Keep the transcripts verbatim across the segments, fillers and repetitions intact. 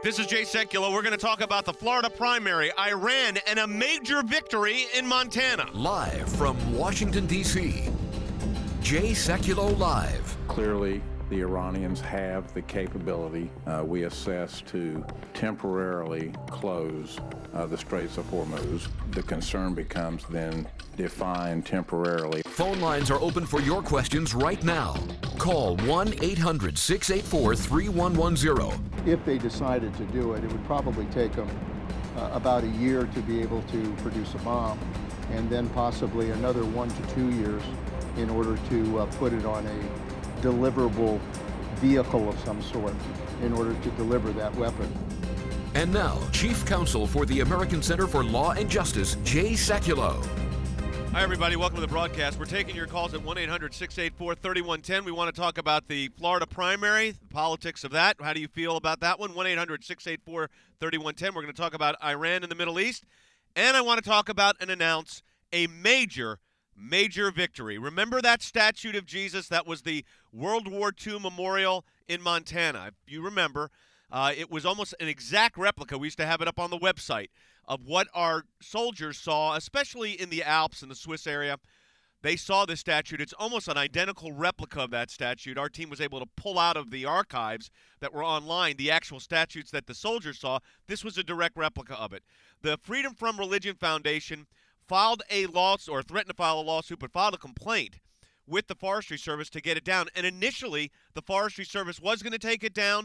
This is Jay Sekulow. We're going to talk about the Florida primary, Iran, and a major victory in Montana. Live from Washington, D C, Jay Sekulow Live. Clearly, the Iranians have the capability, uh, we assess, to temporarily close uh, the Straits of Hormuz. The concern becomes then define temporarily. Phone lines are open for your questions right now. Call one eight hundred, six eight four, three one one zero. If they decided to do it, it would probably take them uh, about a year to be able to produce a bomb, and then possibly another one to two years in order to uh, put it on a deliverable vehicle of some sort in order to deliver that weapon. And now, Chief Counsel for the American Center for Law and Justice, Jay Sekulow. Hi, everybody. Welcome to the broadcast. We're taking your calls at one eight hundred, six eight four, three one one zero. We want to talk about the Florida primary, the politics of that. How do you feel about that one? one eight hundred, six eight four, three one one zero. We're going to talk about Iran and the Middle East. And I want to talk about and announce a major, major victory. Remember that statue of Jesus that was the World War Two memorial in Montana? If you remember, uh, it was almost an exact replica. We used to have it up on the website of what our soldiers saw, especially in the Alps in the Swiss area. They saw this statue. It's almost an identical replica of that statue. Our team was able to pull out of the archives that were online the actual statues that the soldiers saw. This was a direct replica of it. The Freedom From Religion Foundation filed a lawsuit, or threatened to file a lawsuit, but filed a complaint with the Forestry Service to get it down. And initially, the Forestry Service was going to take it down.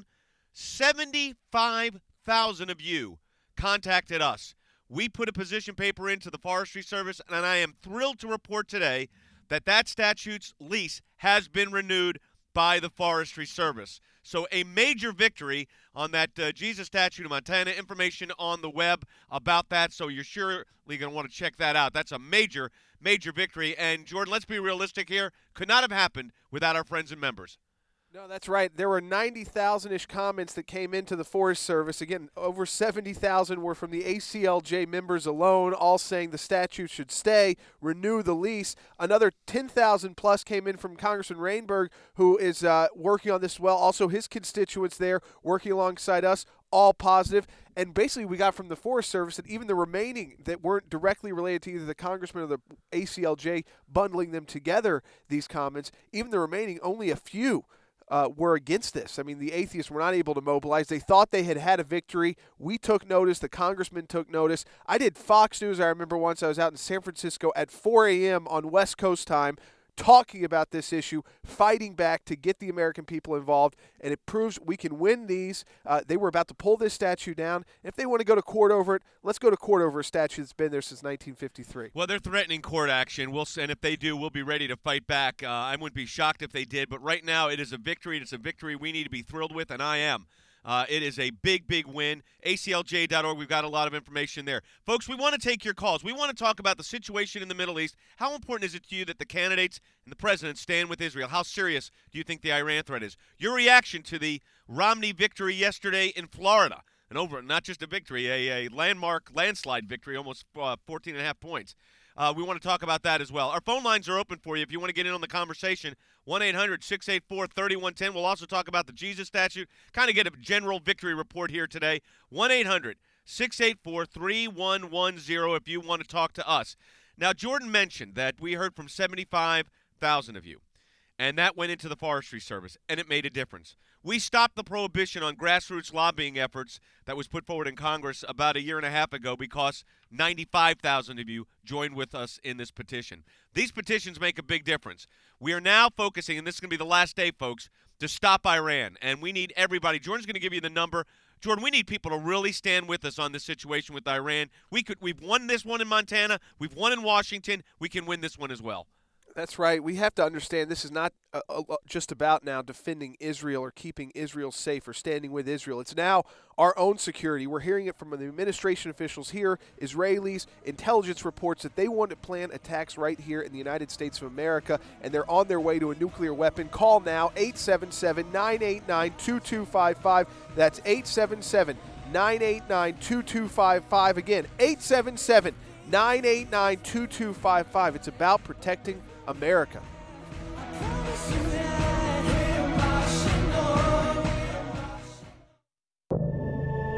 seventy-five thousand of you contacted us. We put a position paper into the Forestry Service, and I am thrilled to report today that that statute's lease has been renewed by the Forestry Service. So a major victory on that uh, Jesus statue in Montana. Information on the web about that, so you're surely going to want to check that out. That's a major, major victory. And, Jordan, let's be realistic here. Could not have happened without our friends and members. No, that's right. There were ninety thousand-ish comments that came into the Forest Service. Again, over seventy thousand were from the A C L J members alone, all saying the statute should stay, renew the lease. Another ten thousand plus came in from Congressman Rainberg, who is uh, working on this as well. Also, his constituents there working alongside us, all positive. And basically, we got from the Forest Service that even the remaining that weren't directly related to either the congressman or the A C L J bundling them together, these comments, even the remaining, only a few Uh, were against this. I mean, the atheists were not able to mobilize. They thought they had had a victory. We took notice. The congressman took notice. I did Fox News. I remember once I was out in San Francisco at four a.m. on West Coast time talking about this issue, fighting back to get the American people involved, and it proves we can win these. Uh, they were about to pull this statue down. If they want to go to court over it, let's go to court over a statue that's been there since nineteen fifty-three. Well, they're threatening court action. We'll, and if they do, we'll be ready to fight back. Uh, I wouldn't be shocked if they did, but right now it is a victory. It's a victory we need to be thrilled with, and I am. Uh, it is a big, big win. A C L J dot org, we've got a lot of information there. Folks, we want to take your calls. We want to talk about the situation in the Middle East. How important is it to you that the candidates and the president stand with Israel? How serious do you think the Iran threat is? Your reaction to the Romney victory yesterday in Florida. And over, not just a victory, a, a landmark landslide victory, almost uh, fourteen and a half points. Uh, we want to talk about that as well. Our phone lines are open for you if you want to get in on the conversation. one eight hundred, six eight four, three one one zero. We'll also talk about the Jesus statue. Kind of get a general victory report here today. one eight hundred, six eight four, three one one zero if you want to talk to us. Now, Jordan mentioned that we heard from seventy-five thousand of you, and that went into the Forestry Service, and it made a difference. We stopped the prohibition on grassroots lobbying efforts that was put forward in Congress about a year and a half ago because ninety-five thousand of you joined with us in this petition. These petitions make a big difference. We are now focusing, and this is going to be the last day, folks, to stop Iran, and we need everybody. Jordan's going to give you the number. Jordan, we need people to really stand with us on this situation with Iran. We could, we've won this one in Montana. We've won in Washington. We can win this one as well. That's right. We have to understand this is not uh, uh, just about now defending Israel or keeping Israel safe or standing with Israel. It's now our own security. We're hearing it from the administration officials here, Israelis, intelligence reports that they want to plan attacks right here in the United States of America, and they're on their way to a nuclear weapon. Call now, eight seven seven, nine eight nine, two two five five. That's eight seven seven, nine eight nine, two two five five. Again, eight seven seven, nine eight nine, two two five five. It's about protecting America.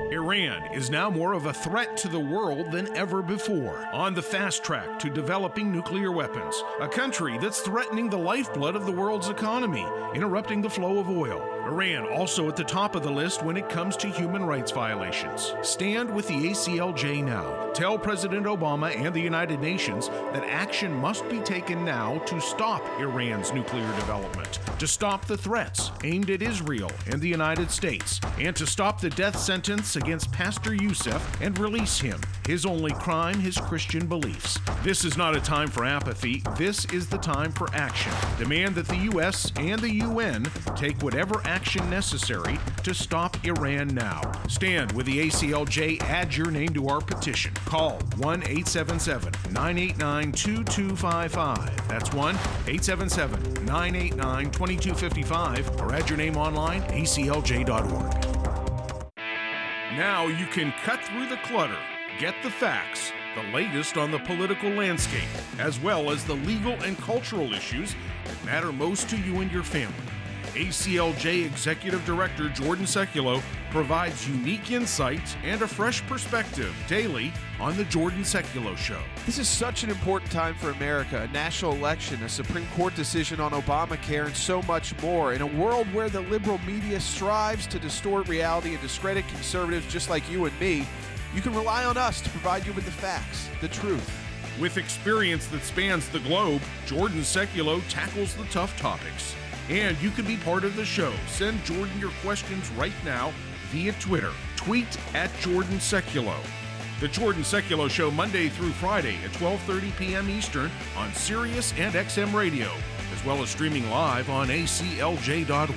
Iran is now more of a threat to the world than ever before, on the fast track to developing nuclear weapons. A country that's threatening the lifeblood of the world's economy, interrupting the flow of oil. Iran also at the top of the list when it comes to human rights violations. Stand with the A C L J now. Tell President Obama and the United Nations that action must be taken now to stop Iran's nuclear development, to stop the threats aimed at Israel and the United States, and to stop the death sentence against Pastor Youssef and release him. His only crime, his Christian beliefs. This is not a time for apathy. This is the time for action. Demand that the U S and the U N take whatever action necessary to stop Iran now. Stand with the A C L J. Add your name to our petition. Call one eight seven seven, nine eight nine, two two five five. That's one eight seven seven, nine eight nine, two two five five, or add your name online, A C L J dot org. Now you can cut through the clutter, get the facts, the latest on the political landscape, as well as the legal and cultural issues that matter most to you and your family. A C L J Executive Director Jordan Sekulow provides unique insights and a fresh perspective daily on The Jordan Sekulow Show. This is such an important time for America, a national election, a Supreme Court decision on Obamacare, and so much more. In a world where the liberal media strives to distort reality and discredit conservatives just like you and me, you can rely on us to provide you with the facts, the truth. With experience that spans the globe, Jordan Sekulow tackles the tough topics. And you can be part of the show. Send Jordan your questions right now via Twitter. Tweet at Jordan Sekulow. The Jordan Sekulow Show, Monday through Friday at twelve thirty p.m. Eastern on Sirius and X M Radio, as well as streaming live on A C L J dot org.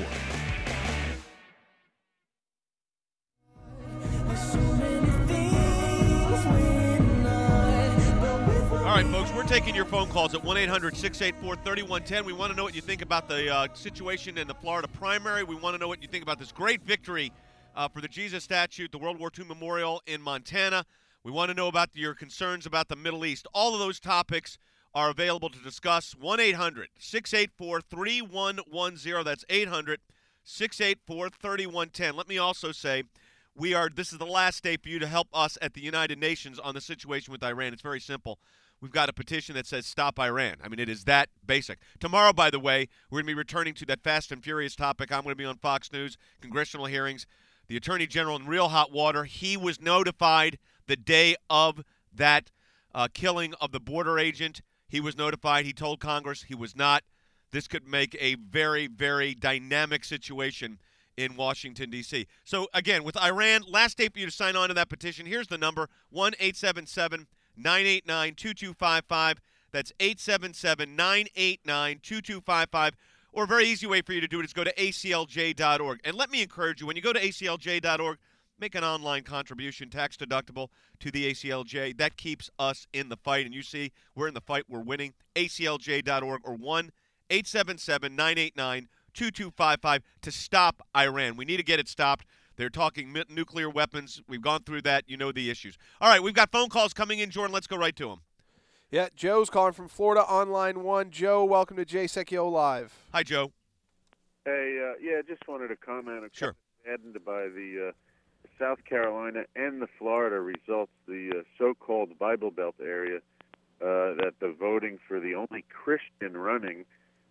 All right, folks, we're taking your phone calls at one eight hundred, six eight four, three one one zero. We want to know what you think about the uh, situation in the Florida primary. We want to know what you think about this great victory uh, for the Jesus statue, the World War Two Memorial in Montana. We want to know about your concerns about the Middle East. All of those topics are available to discuss. one eight hundred, six eight four, three one one zero. That's eight hundred, six eight four, three one one zero. Let me also say, we are. this is the last day for you to help us at the United Nations on the situation with Iran. It's very simple. We've got a petition that says stop Iran. I mean, it is that basic. Tomorrow, by the way, we're going to be returning to that Fast and Furious topic. I'm going to be on Fox News, congressional hearings. The Attorney General in real hot water. He was notified the day of that uh, killing of the border agent. He was notified. He told Congress he was not. This could make a very, very dynamic situation in Washington, D C So, again, with Iran, last day for you to sign on to that petition. Here's the number, one eight seven seven, nine eight nine, two two five five. That's eight seven seven, nine eight nine, two two five five. Or a very easy way for you to do it is go to A C L J dot org. And let me encourage you, when you go to A C L J dot org, make an online contribution, tax deductible, to the A C L J. That keeps us in the fight. And you see, we're in the fight. We're winning. A C L J dot org or one eight seven seven, nine eight nine, two two five five to stop Iran. We need to get it stopped. They're talking nuclear weapons. We've gone through that. You know the issues. All right, we've got phone calls coming in, Jordan. Let's go right to them. Yeah, Joe's calling from Florida on line one. Joe, welcome to Jay Sekulow Live. Hi, Joe. Hey, uh, yeah, just wanted to comment. Sure. Saddened by the uh, South Carolina and the Florida results, the uh, so-called Bible Belt area, uh, that the voting for the only Christian running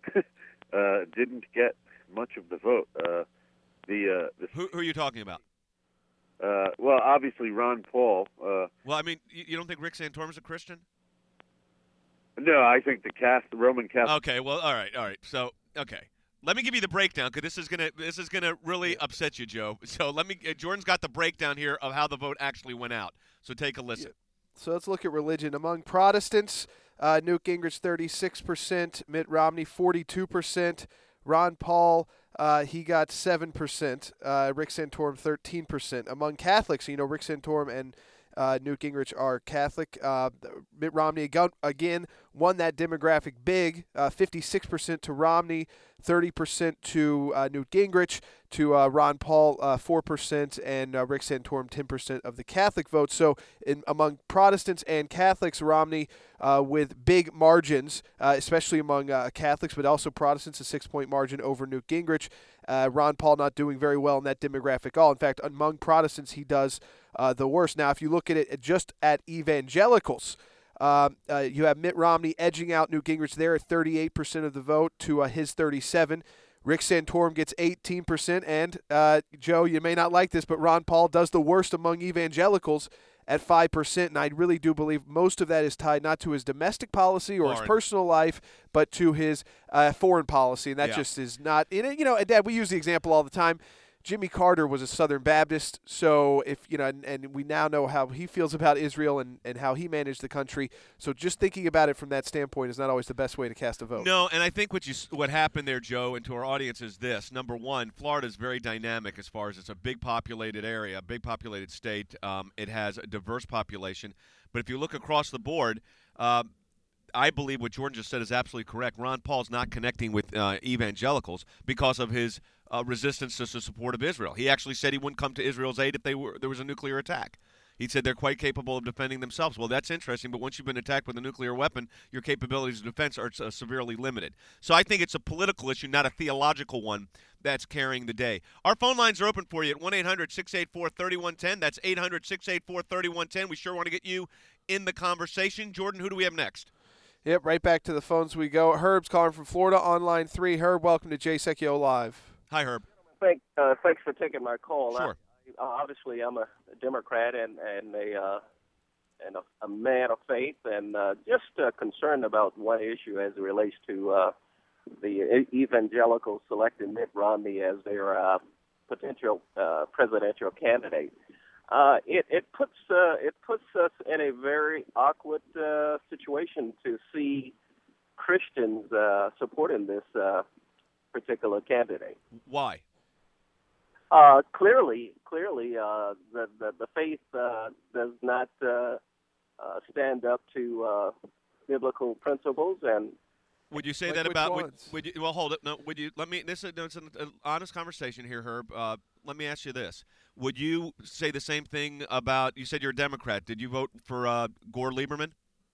uh, didn't get much of the vote. Uh, the, uh, the who, who are you talking about? Uh, well, obviously Ron Paul. Uh, well, I mean, you, you don't think Rick Santorum is a Christian? No, I think the Catholic, the Roman Catholic. Okay, well, all right, all right. So, okay. Let me give you the breakdown because this is gonna this is gonna really upset you, Joe. So let me. Uh, Jordan's got the breakdown here of how the vote actually went out. So take a listen. Yeah. So let's look at religion among Protestants. Uh, Newt Gingrich thirty-six percent, Mitt Romney forty-two percent, Ron Paul uh, he got seven percent, uh, Rick Santorum thirteen percent. Among Catholics, you know, Rick Santorum and uh, Newt Gingrich are Catholic. Uh, Mitt Romney again won that demographic big, uh, fifty-six percent to Romney, thirty percent to uh, Newt Gingrich, to uh, Ron Paul, uh, four percent, and uh, Rick Santorum, ten percent of the Catholic vote. So in, among Protestants and Catholics, Romney uh, with big margins, uh, especially among uh, Catholics, but also Protestants, a six-point margin over Newt Gingrich. Uh, Ron Paul not doing very well in that demographic at all. In fact, among Protestants, he does uh, the worst. Now, if you look at it just at evangelicals, uh, uh, you have Mitt Romney edging out Newt Gingrich there at thirty-eight percent of the vote to uh, his thirty-seven. Rick Santorum gets eighteen percent, and uh, Joe, you may not like this, but Ron Paul does the worst among evangelicals at five percent, and I really do believe most of that is tied not to his domestic policy or Foreign. his personal life, but to his uh, foreign policy, and that Yeah. just is not – you know, and Dad, we use the example all the time. Jimmy Carter was a Southern Baptist, so if you know, and, and we now know how he feels about Israel and, and how he managed the country. So just thinking about it from that standpoint is not always the best way to cast a vote. No, and I think what you what happened there, Joe, and to our audience is this: number one, Florida is very dynamic as far as it's a big populated area, a big populated state. Um, it has a diverse population, but if you look across the board. Uh, I believe what Jordan just said is absolutely correct. Ron Paul's not connecting with uh, evangelicals because of his uh, resistance to the support of Israel. He actually said he wouldn't come to Israel's aid if they were there was a nuclear attack. He said they're quite capable of defending themselves. Well, that's interesting, but once you've been attacked with a nuclear weapon, your capabilities of defense are uh, severely limited. So I think it's a political issue, not a theological one, that's carrying the day. Our phone lines are open for you at one eight hundred six eight four three one one zero. That's eight hundred six eight four three one one zero. We sure want to get you in the conversation. Jordan, who do we have next? Yep, right back to the phones we go. Herb's calling from Florida on line three. Herb, welcome to Jay Secchio Live. Hi, Herb. Thank, uh, thanks for taking my call. Sure. I, uh, obviously, I'm a Democrat and and a uh, and a, a man of faith, and uh, just uh, concerned about one issue as it relates to uh, the evangelicals selecting Mitt Romney as their uh, potential uh, presidential candidate. Uh, it, it puts uh, it puts us in a very awkward uh, situation to see Christians uh, supporting this uh, particular candidate. Why? Uh, clearly, clearly, uh, the, the the faith uh, does not uh, uh, stand up to uh, biblical principles, and Would you say Like that which about? Would, ones? would you? Well, hold it. No. Would you? Let me. This is no, it's an, an honest conversation here, Herb. Uh, let me ask you this: would you say the same thing about? You said you're a Democrat. Did you vote for uh, Gore Lieberman?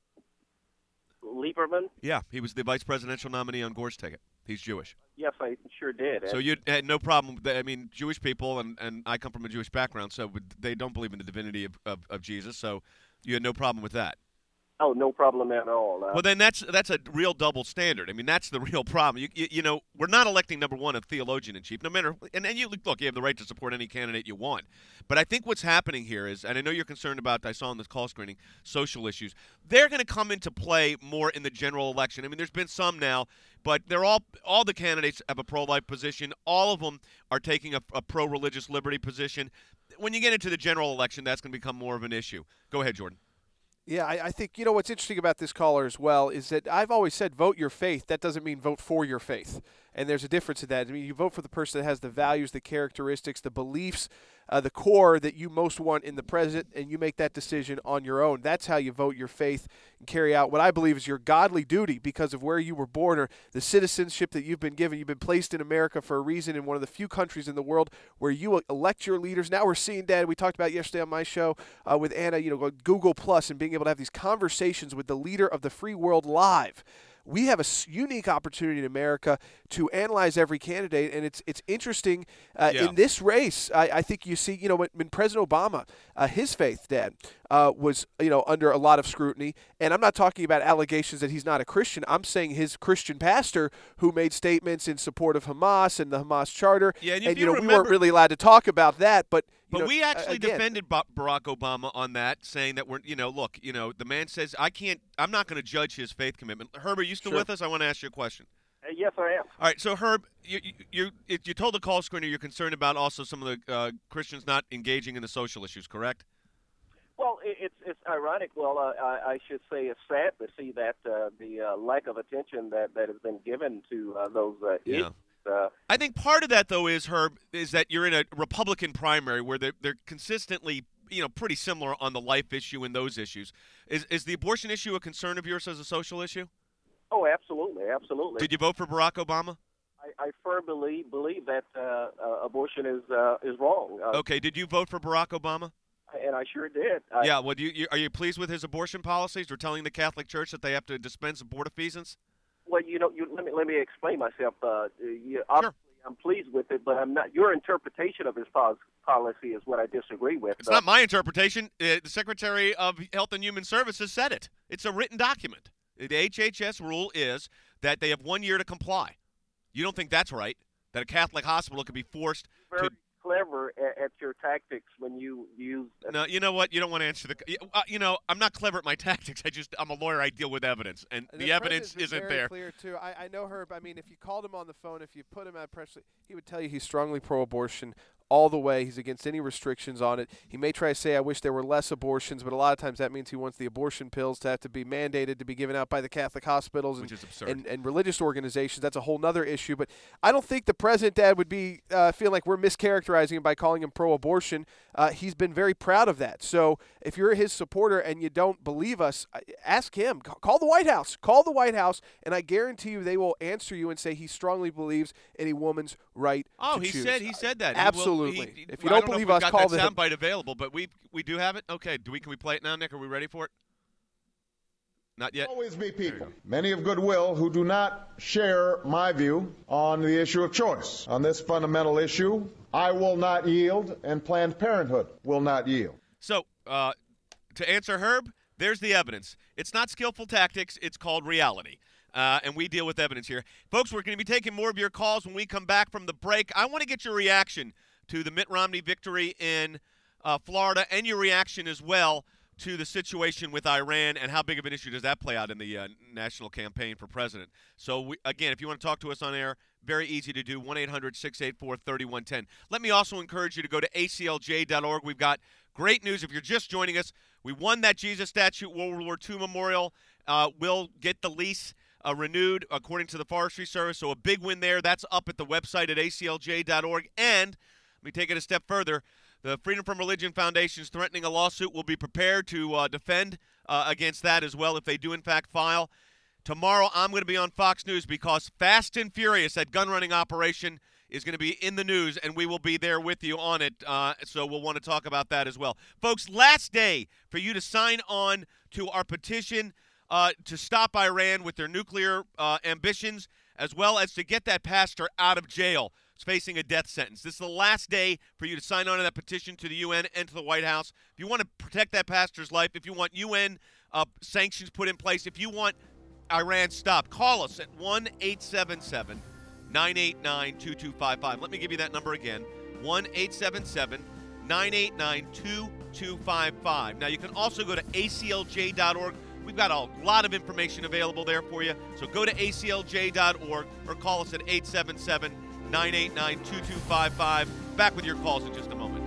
Lieberman. Yeah, he was the vice presidential nominee on Gore's ticket. He's Jewish. Yes, I sure did. So you had no problem with that. I mean, Jewish people, and, and I come from a Jewish background, so they don't believe in the divinity of, of, of Jesus, so you had no problem with that. Oh, no problem at all. Uh, Well, then that's that's a real double standard. I mean, that's the real problem. You, you, you know, we're not electing, number one, a theologian in chief. No matter, and, and you look, you have the right to support any candidate you want. But I think what's happening here is, and I know you're concerned about, I saw in this call screening, social issues. They're going to come into play more in the general election. I mean, there's been some now, but they're all all the candidates have a pro-life position. All of them are taking a, a pro-religious liberty position. When you get into the general election, that's going to become more of an issue. Go ahead, Jordan. Yeah, I, I think, you know, what's interesting about this caller as well is that I've always said vote your faith. That doesn't mean vote for your faith. And there's a difference in that. I mean, you vote for the person that has the values, the characteristics, the beliefs, uh, the core that you most want in the president, and you make that decision on your own. That's how you vote your faith and carry out what I believe is your godly duty because of where you were born or the citizenship that you've been given. You've been placed in America for a reason, in one of the few countries in the world where you elect your leaders. Now we're seeing, Dad, we talked about yesterday on my show uh, with Anna, you know, Google Plus and being able to have these conversations with the leader of the free world live. We have a unique opportunity in America to analyze every candidate, and it's it's interesting uh, Yeah. in this race. I, I think you see, you know, when, when President Obama, uh, his faith, Dad, uh, was you know under a lot of scrutiny, and I'm not talking about allegations that he's not a Christian. I'm saying his Christian pastor who made statements in support of Hamas and the Hamas Charter, Yeah, and if and you you know we remember- weren't really allowed to talk about that, but. You But know, we actually again, defended Ba- Barack Obama on that, saying that we're, you know, look, you know, the man says, I can't, I'm not going to judge his faith commitment. Herb, are you still Sure. with us? I want to ask you a question. uh, yes, I am. All right, so Herb, you you you, you told the call screener you're concerned about also some of the uh, Christians not engaging in the social issues, correct? Well, it, it's it's ironic. Well, uh, I, I should say it's sad to see that uh, the uh, lack of attention that, that has been given to uh, those uh, Yeah. issues. Uh, I think part of that, though, is, Herb, is that you're in a Republican primary where they're, they're consistently you know, pretty similar on the life issue and those issues. Is is the abortion issue a concern of yours as a social issue? Oh, absolutely, absolutely. Did you vote for Barack Obama? I, I firmly believe that uh, uh, abortion is uh, is wrong. Uh, Okay. Did you vote for Barack Obama? And I sure did. I, Yeah. Well, do you, you are you pleased with his abortion policies, or telling the Catholic Church that they have to dispense abortifacient? Well, you know, you, let me let me explain myself. Uh, you, obviously, I'm pleased with it, but I'm not. Your interpretation of his pol- policy is what I disagree with. It's uh, not my interpretation. Uh, the Secretary of Health and Human Services said it. It's a written document. The H H S rule is that they have one year to comply. You don't think that's right? That a Catholic hospital could be forced very to clever at, at your tactics when you use. No, you know what? You don't want to answer the. Uh, you know, I'm not clever at my tactics. I just, I'm a lawyer. I deal with evidence, and And the, the evidence president's been isn't very there. Clear too. I, I know Herb. I mean, if you called him on the phone, if you put him at press, he would tell you he's strongly pro-abortion all the way. He's against any restrictions on it. He may try to say, "I wish there were less abortions," but a lot of times that means he wants the abortion pills to have to be mandated to be given out by the Catholic hospitals and, Which is absurd. and, and religious organizations. That's a whole nother issue. But I don't think the president, Dad, would be uh, feeling like we're mischaracterizing him by calling him pro-abortion. Uh, he's been very proud of that. So if you're his supporter and you don't believe us, ask him. Call the White House. Call the White House, and I guarantee you they will answer you and say he strongly believes in a woman's right Oh, to he choose. said he said that. He will- Absolutely. he- If you I don't know believe if we've us, got call that them. soundbite available, but we we do have it. Okay, do we? Can we play it now, Nick? Are we ready for it? Not yet. Always be people, many of goodwill, who do not share my view on the issue of choice. On this fundamental issue, I will not yield, and Planned Parenthood will not yield. So, uh, to answer Herb, there's the evidence. It's not skillful tactics. It's called reality. Uh, and we deal with evidence here. Folks, we're going to be taking more of your calls when we come back from the break. I want to get your reaction to the Mitt Romney victory in uh, Florida, and your reaction as well to the situation with Iran, and how big of an issue does that play out in the uh, national campaign for president. So, we, again, if you want to talk to us on air, very easy to do, one eight hundred six eight four three one one zero. Let me also encourage you to go to A C L J dot org. We've got great news. If you're just joining us, we won that Jesus statue World War Two memorial. Uh, we'll get the lease uh, renewed according to the Forestry Service, so a big win there. That's up at the website at A C L J dot org. And let me take it a step further. The Freedom from Religion Foundation is threatening a lawsuit. We'll be prepared to uh, defend uh, against that as well if they do, in fact, file. Tomorrow I'm going to be on Fox News because Fast and Furious, that gun-running operation, is going to be in the news, and we will be there with you on it, uh, so we'll want to talk about that as well. Folks, last day for you to sign on to our petition uh, to stop Iran with their nuclear uh, ambitions, as well as to get that pastor out of jail. Facing a death sentence. This is the last day for you to sign on to that petition to the U N and to the White House. If you want to protect that pastor's life, if you want U N uh, sanctions put in place, if you want Iran stopped, call us at one eight seven seven nine eight nine two two five five. Let me give you that number again, one eight seven seven nine eight nine two two five five. Now, you can also go to A C L J dot org. We've got a lot of information available there for you. So go to A C L J dot org or call us at eight seven seven nine eight nine two two five five. Back with your calls in just a moment.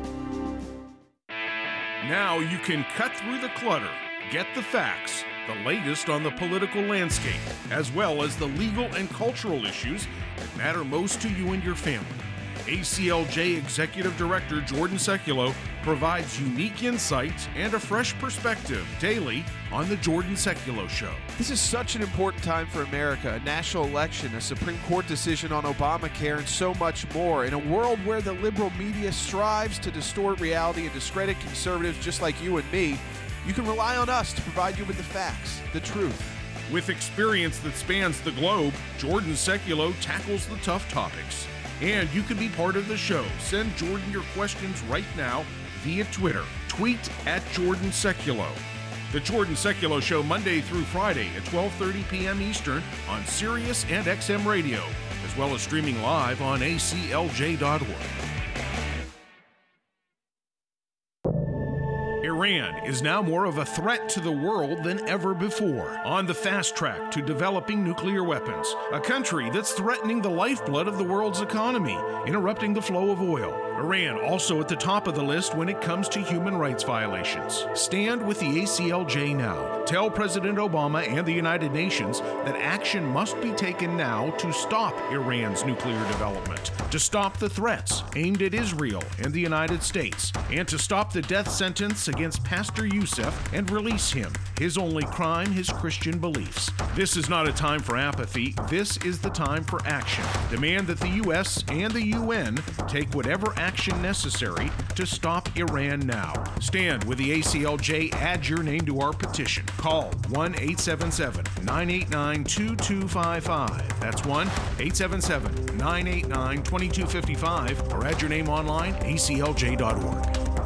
Now you can cut through the clutter, get the facts, the latest on the political landscape, as well as the legal and cultural issues that matter most to you and your family. A C L J Executive Director Jordan Sekulow provides unique insights and a fresh perspective daily on The Jordan Sekulow Show. This is such an important time for America, a national election, a Supreme Court decision on Obamacare, and so much more. In a world where the liberal media strives to distort reality and discredit conservatives just like you and me, you can rely on us to provide you with the facts, the truth. With experience that spans the globe, Jordan Sekulow tackles the tough topics. And you can be part of the show. Send Jordan your questions right now via Twitter. Tweet at Jordan Sekulow. The Jordan Sekulow Show, Monday through Friday at twelve thirty p.m. Eastern on Sirius and X M Radio, as well as streaming live on A C L J dot org. Iran is now more of a threat to the world than ever before, on the fast track to developing nuclear weapons. A country that's threatening the lifeblood of the world's economy, interrupting the flow of oil. Iran also at the top of the list when it comes to human rights violations. Stand with the A C L J now. Tell President Obama and the United Nations that action must be taken now to stop Iran's nuclear development, to stop the threats aimed at Israel and the United States, and to stop the death sentence against Pastor Youssef and release him. His only crime, his Christian beliefs. This is not a time for apathy. This is the time for action. Demand that the U S and the U N take whatever action necessary to stop Iran now. Stand with the A C L J. Add your name to our petition. Call one eight seven seven, nine eight nine, two two five five. That's one eight seven seven, nine eight nine, two two five five, or add your name online, A C L J dot org.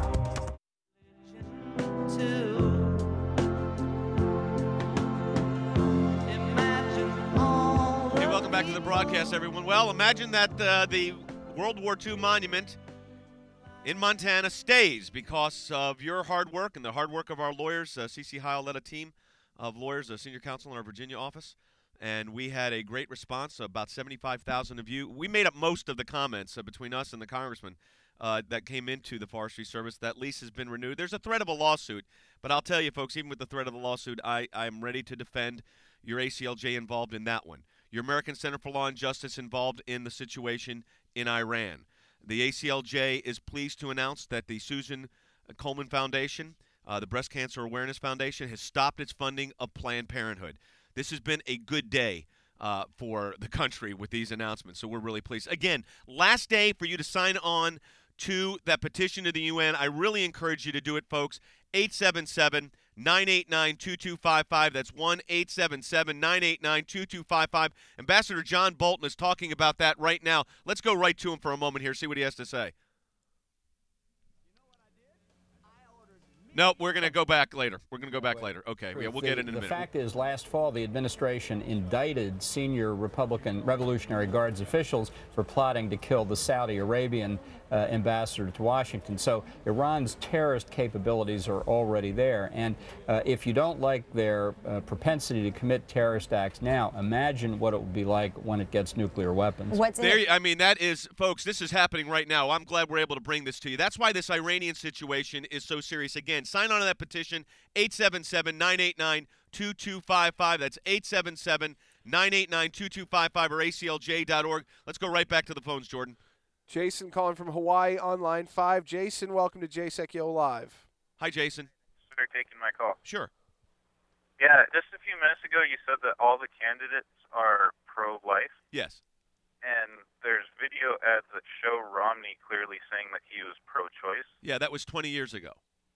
Hey, welcome back to the broadcast, everyone. Well, imagine that uh, the World War Two monument in Montana stays because of your hard work and the hard work of our lawyers. uh, Cece Heil led a team of lawyers, a senior counsel in our Virginia office, and we had a great response. About seventy-five thousand of you. We made up most of the comments uh, between us and the congressman uh, that came into the Forestry Service. That lease has been renewed. There's a threat of a lawsuit, but I'll tell you, folks, even with the threat of the lawsuit, I, I'm ready to defend your A C L J involved in that one. Your American Center for Law and Justice involved in the situation in Iran. The A C L J is pleased to announce that the Susan Komen Foundation, uh, the Breast Cancer Awareness Foundation, has stopped its funding of Planned Parenthood. This has been a good day uh, for the country with these announcements, so we're really pleased. Again, last day for you to sign on to that petition to the U N. I really encourage you to do it, folks. eight seven seven, nine eight nine, two two five five. That's one eight seven seven, nine eight nine, two two five five. Ambassador John Bolton is talking about that right now. Let's go right to him for a moment here, see what he has to say. Nope, we're going to go back later. We're going to go back later. Okay, yeah, we'll the, get it in a the minute. The fact is, last fall, the administration indicted senior Republican Revolutionary Guards officials for plotting to kill the Saudi Arabian uh, ambassador to Washington. So Iran's terrorist capabilities are already there. And uh, if you don't like their uh, propensity to commit terrorist acts now, imagine what it will be like when it gets nuclear weapons. What's there? I mean, that is, folks, this is happening right now. I'm glad we're able to bring this to you. That's why this Iranian situation is so serious. Again, sign on to that petition, eight seven seven, nine eight nine, two two five five. That's eight seven seven, nine eight nine, two two five five or A C L J dot org. Let's go right back to the phones, Jordan. Jason calling from Hawaii on line five. Jason, welcome to J S E C Yo Live. Hi, Jason. Thanks for taking my call. Sure. Yeah, just a few minutes ago you said that all the candidates are pro-life. Yes. And there's video ads that show Romney clearly saying that he was pro-choice. Yeah, that was twenty years ago.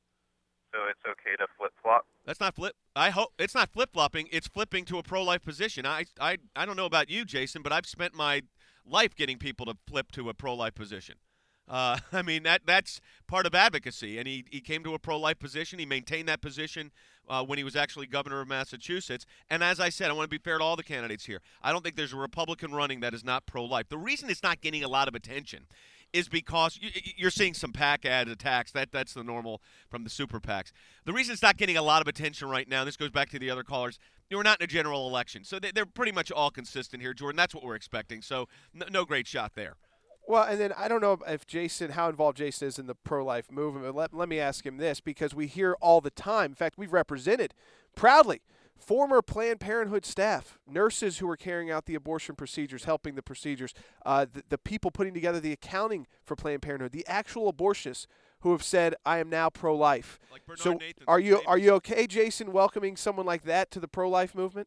So it's okay to flip-flop? That's not flip. I hope it's not flip-flopping. It's flipping to a pro-life position. I, I, I don't know about you, Jason, but I've spent my life getting people to flip to a pro-life position. Uh, I mean, that that's part of advocacy, and he, he came to a pro-life position. He maintained that position uh, when he was actually governor of Massachusetts. And as I said, I want to be fair to all the candidates here. I don't think there's a Republican running that is not pro-life. The reason it's not getting a lot of attention is because you, you're seeing some PAC ad attacks. That That's the normal from the super PACs. The reason it's not getting a lot of attention right now, this goes back to the other callers, we're not in a general election. So they, they're pretty much all consistent here, Jordan. That's what we're expecting. So no, no great shot there. Well, and then I don't know if Jason, how involved Jason is in the pro-life movement, but let, let me ask him this, because we hear all the time. In fact, we've represented proudly former Planned Parenthood staff, nurses who are carrying out the abortion procedures, helping the procedures, uh, the, the people putting together the accounting for Planned Parenthood, the actual abortionists who have said, I am now pro-life. Like Bernard so Nathan, are you are you okay, Jason, welcoming someone like that to the pro-life movement?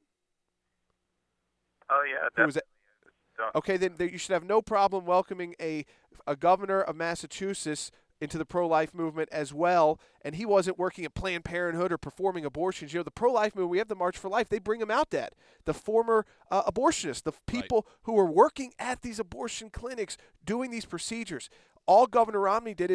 Oh, yeah, Who was definitely. that? Okay, then, then you should have no problem welcoming a a governor of Massachusetts into the pro-life movement as well, and he wasn't working at Planned Parenthood or performing abortions. You know, the pro-life movement, we have the March for Life. They bring him out, Dad. The former uh, abortionists, the people right. who are working at these abortion clinics doing these procedures. All Governor Romney did is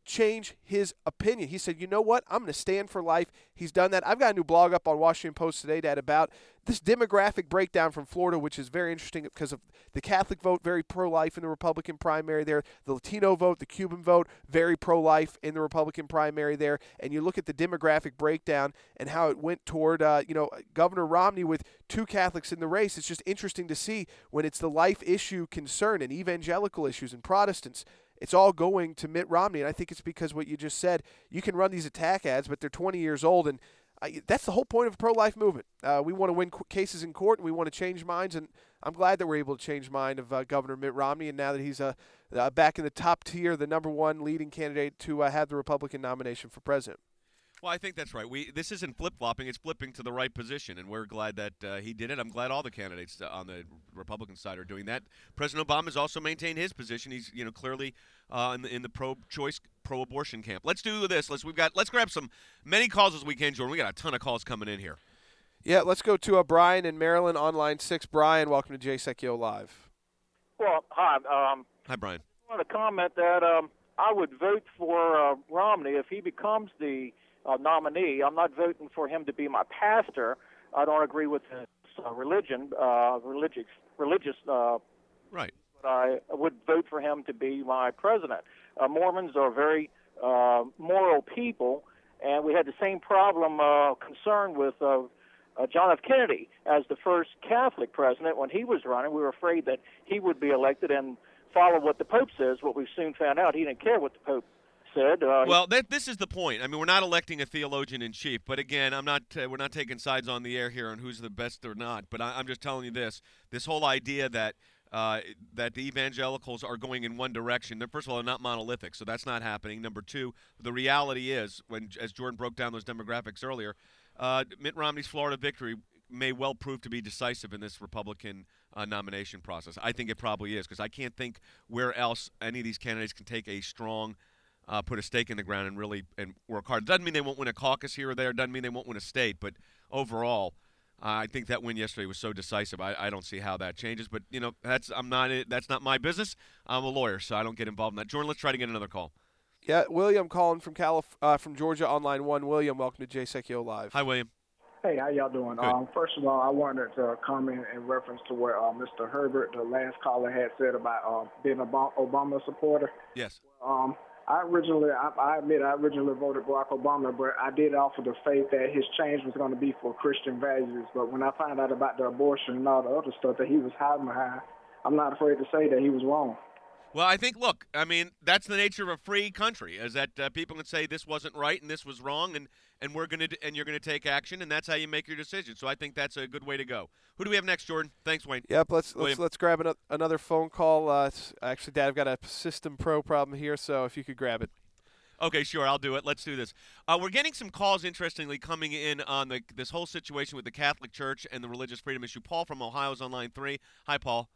change his opinion. He said, you know what, I'm going to stand for life. He's done that. I've got a new blog up on Washington Post today, Dad, about this demographic breakdown from Florida, which is very interesting because of the Catholic vote, very pro-life in the Republican primary there. The Latino vote, the Cuban vote, very pro-life in the Republican primary there. And you look at the demographic breakdown and how it went toward, uh, you know, Governor Romney with two Catholics in the race. It's just interesting to see when it's the life issue concern and evangelical issues and Protestants. It's all going to Mitt Romney, and I think it's because what you just said. You can run these attack ads, but they're twenty years old, and uh, that's the whole point of a pro-life movement. Uh, we want to win qu- cases in court, and we want to change minds, and I'm glad that we're able to change the mind of uh, Governor Mitt Romney, and now that he's uh, uh, back in the top tier, the number one leading candidate to uh, have the Republican nomination for president. Well, I think that's right. We This isn't flip-flopping. It's flipping to the right position, and we're glad that uh, he did it. I'm glad all the candidates on the Republican side are doing that. President Obama has also maintained his position. He's, you know, clearly uh, in the in the pro-choice, pro-abortion camp. Let's do this. Let's we've got let's grab some many calls as we can, Jordan. We got a ton of calls coming in here. Yeah, let's go to uh, Brian in Maryland on line six. Brian, welcome to J S E C Yo Live. Well, hi. Um, hi, Brian. I want to comment that um, I would vote for uh, Romney if he becomes the Uh, nominee. I'm not voting for him to be my pastor. I don't agree with his uh, religion, uh, religious, religious. Uh, right. But I would vote for him to be my president. Uh, Mormons are very uh, moral people, and we had the same problem, uh, concern with uh, uh, John F. Kennedy as the first Catholic president. When he was running, we were afraid that he would be elected and follow what the Pope says. What we soon found out, he didn't care what the Pope said. Uh, well, that, this is the point. I mean, we're not electing a theologian in chief, but again, I'm not. Uh, we're not taking sides on the air here on who's the best or not. But I, I'm just telling you this: this whole idea that uh, that the evangelicals are going in one direction. They're, first of all, they're not monolithic, so that's not happening. Number two, the reality is, when as Jordan broke down those demographics earlier, uh, Mitt Romney's Florida victory may well prove to be decisive in this Republican uh, nomination process. I think it probably is, because I can't think where else any of these candidates can take a strong. Uh, put a stake in the ground and really and work hard. Doesn't mean they won't win a caucus here or there. Doesn't mean they won't win a state. But overall, uh, I think that win yesterday was so decisive. I, I don't see how that changes. But you know, that's I'm not that's not my business. I'm a lawyer, so I don't get involved in that. Jordan, let's try to get another call. Yeah, William calling from Calif- uh, from Georgia on line one. William, welcome to J S E C Yo Live. Hi, William. Hey, how y'all doing? Um, first of all, I wanted to comment in reference to what uh, Mister Herbert, the last caller, had said about uh, being a Obama supporter. Yes. Um. I originally, I, I admit, I originally voted Barack Obama, but I did offer the faith that his change was going to be for Christian values. But when I found out about the abortion and all the other stuff that he was hiding behind, I'm not afraid to say that he was wrong. Well, I think, look, I mean, that's the nature of a free country, is that uh, people can say this wasn't right and this was wrong, and, and we're gonna and you're gonna take action, and that's how you make your decision. So I think that's a good way to go. Who do we have next, Jordan? Thanks, Wayne. Yep, let's let's, let's grab an, another phone call. Uh, actually, Dad, I've got a System Pro problem here, so if you could grab it. Okay, sure, I'll do it. Let's do this. Uh, we're getting some calls, interestingly, coming in on the this whole situation with the Catholic Church and the religious freedom issue. Paul from Ohio is on line three. Hi, Paul.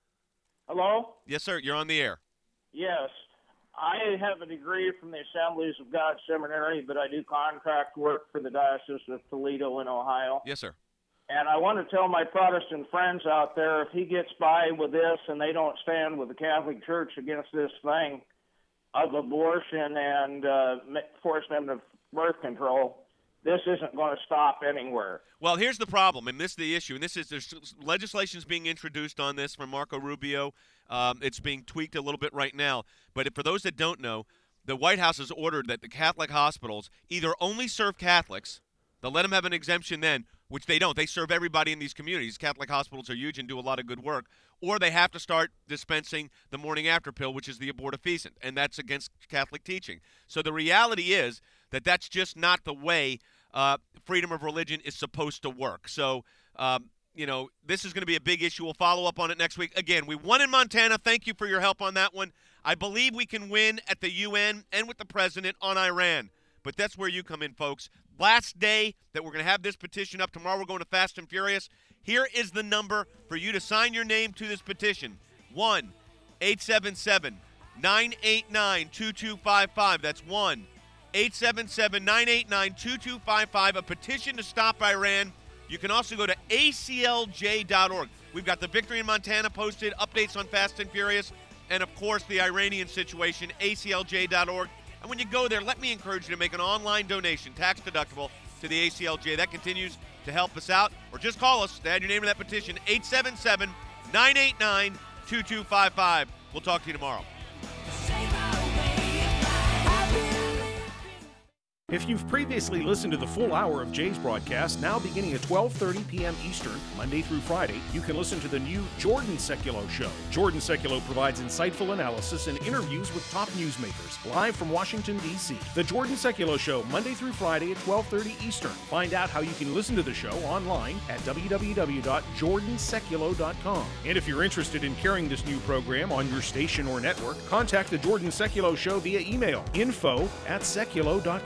Hello? Yes, sir. You're on the air. Yes. I have a degree from the Assemblies of God Seminary, but I do contract work for the Diocese of Toledo in Ohio. Yes, sir. And I want to tell my Protestant friends out there, if he gets by with this and they don't stand with the Catholic Church against this thing of abortion and uh, enforcement of birth control, this isn't going to stop anywhere. Well, here's the problem, and this is the issue, and this is there's legislation is being introduced on this from Marco Rubio. Um, it's being tweaked a little bit right now. But for those that don't know, the White House has ordered that the Catholic hospitals either only serve Catholics, they'll let them have an exemption then, which they don't. They serve everybody in these communities. Catholic hospitals are huge and do a lot of good work. Or they have to start dispensing the morning after pill, which is the abortifacient, and that's against Catholic teaching. So the reality is that that's just not the way uh, freedom of religion is supposed to work. So, um, you know, this is going to be a big issue. We'll follow up on it next week. Again, we won in Montana. Thank you for your help on that one. I believe we can win at the U N and with the president on Iran. But that's where you come in, folks. Last day that we're going to have this petition up. Tomorrow we're going to Fast and Furious. Here is the number for you to sign your name to this petition. one eight seven seven nine eight nine two two five five. That's one eight seven seven nine eight nine two two five five. A petition to stop Iran. You can also go to A C L J dot org. We've got the victory in Montana posted, updates on Fast and Furious, and, of course, the Iranian situation, A C L J dot org. And when you go there, let me encourage you to make an online donation, tax deductible, to the A C L J. That continues to help us out. Or just call us to add your name to that petition, eight seven seven, nine eight nine, two two five five. We'll talk to you tomorrow. If you've previously listened to the full hour of Jay's broadcast, now beginning at twelve thirty p.m. Eastern, Monday through Friday, you can listen to the new Jordan Sekulow Show. Jordan Sekulow provides insightful analysis and interviews with top newsmakers, live from Washington, D C. The Jordan Sekulow Show, Monday through Friday at twelve thirty Eastern. Find out how you can listen to the show online at w w w dot jordan sekulow dot com. And if you're interested in carrying this new program on your station or network, contact the Jordan Sekulow Show via email, info at sekulow dot com.